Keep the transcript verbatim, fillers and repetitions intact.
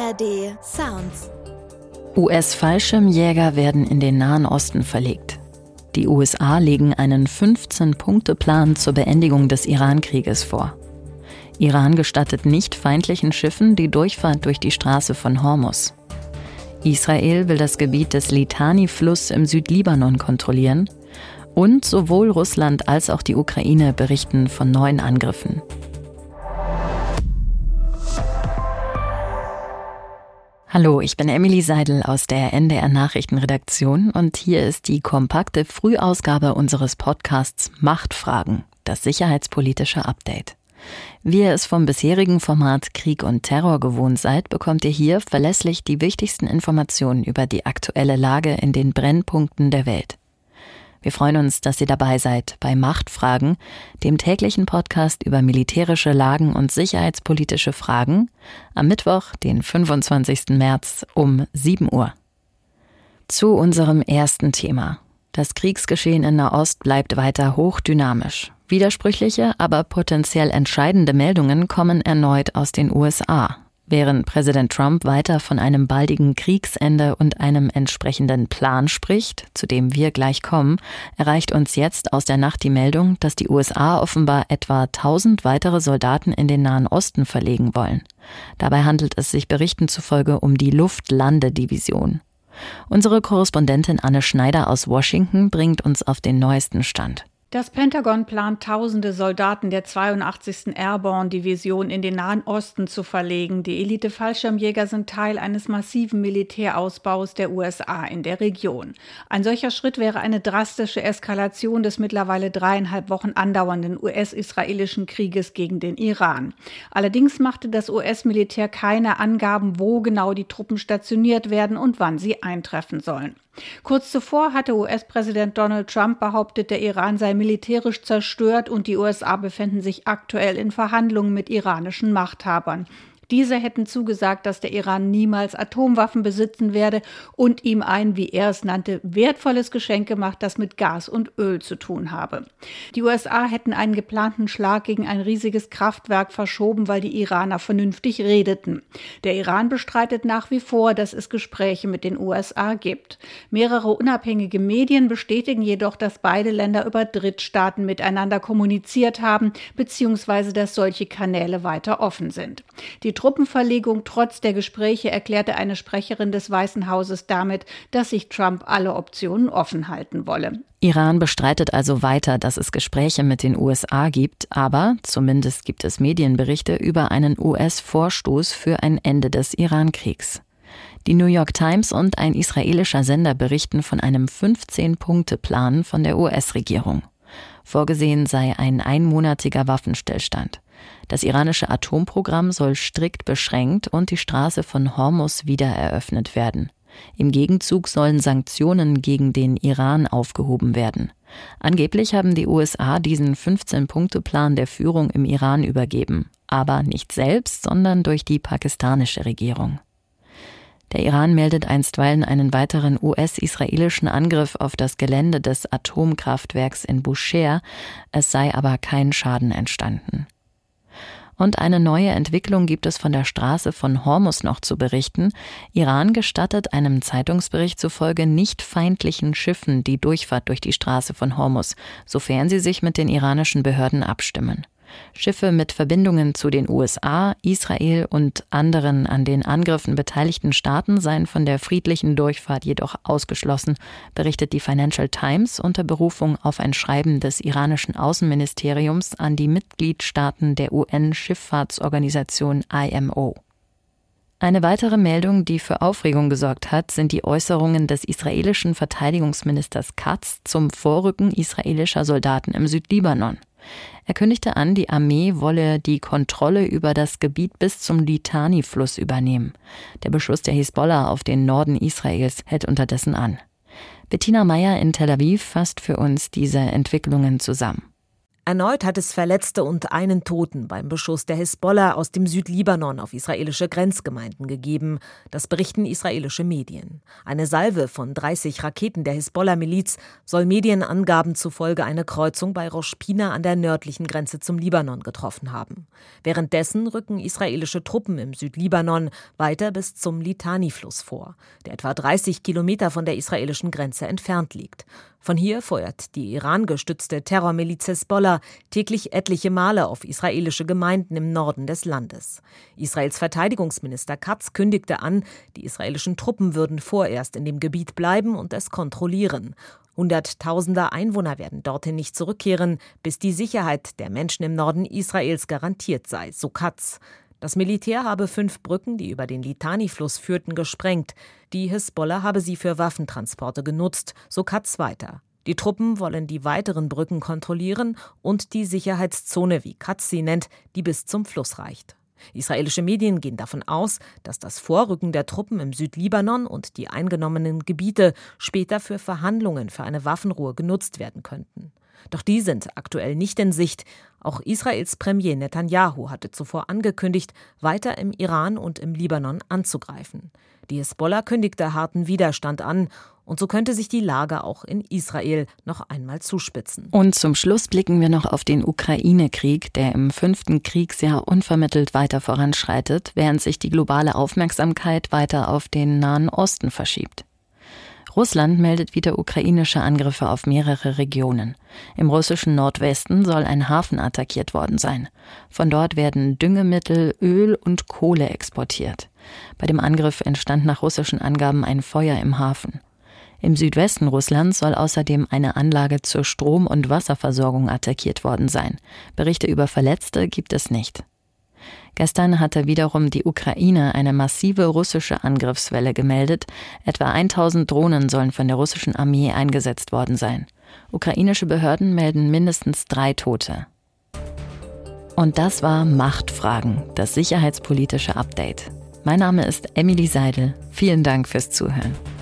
A R D Sounds. U S-Fallschirmjäger werden in den Nahen Osten verlegt. Die U S A legen einen fünfzehn-Punkte-Plan zur Beendigung des Iran-Krieges vor. Iran gestattet nicht feindlichen Schiffen die Durchfahrt durch die Straße von Hormuz. Israel will das Gebiet des Litani-Fluss im Südlibanon kontrollieren. Und sowohl Russland als auch die Ukraine berichten von neuen Angriffen. Hallo, ich bin Emily Seidel aus der N D R-Nachrichtenredaktion und hier ist die kompakte Frühausgabe unseres Podcasts Machtfragen, das sicherheitspolitische Update. Wie ihr es vom bisherigen Format Krieg und Terror gewohnt seid, bekommt ihr hier verlässlich die wichtigsten Informationen über die aktuelle Lage in den Brennpunkten der Welt. Wir freuen uns, dass ihr dabei seid bei Machtfragen, dem täglichen Podcast über militärische Lagen und sicherheitspolitische Fragen, am Mittwoch, den fünfundzwanzigsten März um sieben Uhr. Zu unserem ersten Thema. Das Kriegsgeschehen in Nahost bleibt weiter hochdynamisch. Widersprüchliche, aber potenziell entscheidende Meldungen kommen erneut aus den U S A. Während Präsident Trump weiter von einem baldigen Kriegsende und einem entsprechenden Plan spricht, zu dem wir gleich kommen, erreicht uns jetzt aus der Nacht die Meldung, dass die U S A offenbar etwa tausend weitere Soldaten in den Nahen Osten verlegen wollen. Dabei handelt es sich Berichten zufolge um die Luftlandedivision. Unsere Korrespondentin Anne Schneider aus Washington bringt uns auf den neuesten Stand. Das Pentagon plant, tausende Soldaten der zweiundachtzigsten Airborne Division in den Nahen Osten zu verlegen. Die Elite-Fallschirmjäger sind Teil eines massiven Militärausbaus der U S A in der Region. Ein solcher Schritt wäre eine drastische Eskalation des mittlerweile dreieinhalb Wochen andauernden U S-israelischen Krieges gegen den Iran. Allerdings machte das U S-Militär keine Angaben, wo genau die Truppen stationiert werden und wann sie eintreffen sollen. Kurz zuvor hatte U S-Präsident Donald Trump behauptet, der Iran sei militärisch zerstört und die U S A befänden sich aktuell in Verhandlungen mit iranischen Machthabern. Diese hätten zugesagt, dass der Iran niemals Atomwaffen besitzen werde und ihm ein, wie er es nannte, wertvolles Geschenk gemacht, das mit Gas und Öl zu tun habe. Die U S A hätten einen geplanten Schlag gegen ein riesiges Kraftwerk verschoben, weil die Iraner vernünftig redeten. Der Iran bestreitet nach wie vor, dass es Gespräche mit den U S A gibt. Mehrere unabhängige Medien bestätigen jedoch, dass beide Länder über Drittstaaten miteinander kommuniziert haben, beziehungsweise dass solche Kanäle weiter offen sind. Die Truppenverlegung trotz der Gespräche erklärte eine Sprecherin des Weißen Hauses damit, dass sich Trump alle Optionen offen halten wolle. Iran bestreitet also weiter, dass es Gespräche mit den U S A gibt, aber zumindest gibt es Medienberichte über einen U S-Vorstoß für ein Ende des Iran-Kriegs. Die New York Times und ein israelischer Sender berichten von einem fünfzehn-Punkte-Plan von der U S-Regierung. Vorgesehen sei ein einmonatiger Waffenstillstand. Das iranische Atomprogramm soll strikt beschränkt und die Straße von Hormuz wieder eröffnet werden. Im Gegenzug sollen Sanktionen gegen den Iran aufgehoben werden. Angeblich haben die U S A diesen fünfzehn-Punkte-Plan der Führung im Iran übergeben, aber nicht selbst, sondern durch die pakistanische Regierung. Der Iran meldet einstweilen einen weiteren U S-israelischen Angriff auf das Gelände des Atomkraftwerks in Bushehr, es sei aber kein Schaden entstanden. Und eine neue Entwicklung gibt es von der Straße von Hormuz noch zu berichten. Iran gestattet einem Zeitungsbericht zufolge nicht feindlichen Schiffen die Durchfahrt durch die Straße von Hormuz, sofern sie sich mit den iranischen Behörden abstimmen. Schiffe mit Verbindungen zu den U S A, Israel und anderen an den Angriffen beteiligten Staaten seien von der friedlichen Durchfahrt jedoch ausgeschlossen, berichtet die Financial Times unter Berufung auf ein Schreiben des iranischen Außenministeriums an die Mitgliedstaaten der U N-Schifffahrtsorganisation I M O. Eine weitere Meldung, die für Aufregung gesorgt hat, sind die Äußerungen des israelischen Verteidigungsministers Katz zum Vorrücken israelischer Soldaten im Südlibanon. Er kündigte an, die Armee wolle die Kontrolle über das Gebiet bis zum Litani-Fluss übernehmen. Der Beschuss der Hisbollah auf den Norden Israels hält unterdessen an. Bettina Meyer in Tel Aviv fasst für uns diese Entwicklungen zusammen. Erneut hat es Verletzte und einen Toten beim Beschuss der Hisbollah aus dem Südlibanon auf israelische Grenzgemeinden gegeben. Das berichten israelische Medien. Eine Salve von dreißig Raketen der Hisbollah-Miliz soll Medienangaben zufolge eine Kreuzung bei Rosh Pina an der nördlichen Grenze zum Libanon getroffen haben. Währenddessen rücken israelische Truppen im Südlibanon weiter bis zum Litani-Fluss vor, der etwa dreißig Kilometer von der israelischen Grenze entfernt liegt. Von hier feuert die Iran-gestützte Terrormiliz Hisbollah täglich etliche Male auf israelische Gemeinden im Norden des Landes. Israels Verteidigungsminister Katz kündigte an, die israelischen Truppen würden vorerst in dem Gebiet bleiben und es kontrollieren. Hunderttausende Einwohner werden dorthin nicht zurückkehren, bis die Sicherheit der Menschen im Norden Israels garantiert sei, so Katz. Das Militär habe fünf Brücken, die über den Litani-Fluss führten, gesprengt. Die Hisbollah habe sie für Waffentransporte genutzt, so Katz weiter. Die Truppen wollen die weiteren Brücken kontrollieren und die Sicherheitszone, wie Katz sie nennt, die bis zum Fluss reicht. Israelische Medien gehen davon aus, dass das Vorrücken der Truppen im Südlibanon und die eingenommenen Gebiete später für Verhandlungen für eine Waffenruhe genutzt werden könnten. Doch die sind aktuell nicht in Sicht. Auch Israels Premier Netanyahu hatte zuvor angekündigt, weiter im Iran und im Libanon anzugreifen. Die Hisbollah kündigte harten Widerstand an. Und so könnte sich die Lage auch in Israel noch einmal zuspitzen. Und zum Schluss blicken wir noch auf den Ukraine-Krieg, der im fünften Kriegsjahr unvermittelt weiter voranschreitet, während sich die globale Aufmerksamkeit weiter auf den Nahen Osten verschiebt. Russland meldet wieder ukrainische Angriffe auf mehrere Regionen. Im russischen Nordwesten soll ein Hafen attackiert worden sein. Von dort werden Düngemittel, Öl und Kohle exportiert. Bei dem Angriff entstand nach russischen Angaben ein Feuer im Hafen. Im Südwesten Russlands soll außerdem eine Anlage zur Strom- und Wasserversorgung attackiert worden sein. Berichte über Verletzte gibt es nicht. Gestern hatte wiederum die Ukraine eine massive russische Angriffswelle gemeldet. Etwa tausend Drohnen sollen von der russischen Armee eingesetzt worden sein. Ukrainische Behörden melden mindestens drei Tote. Und das war Machtfragen, das sicherheitspolitische Update. Mein Name ist Emily Seidel. Vielen Dank fürs Zuhören.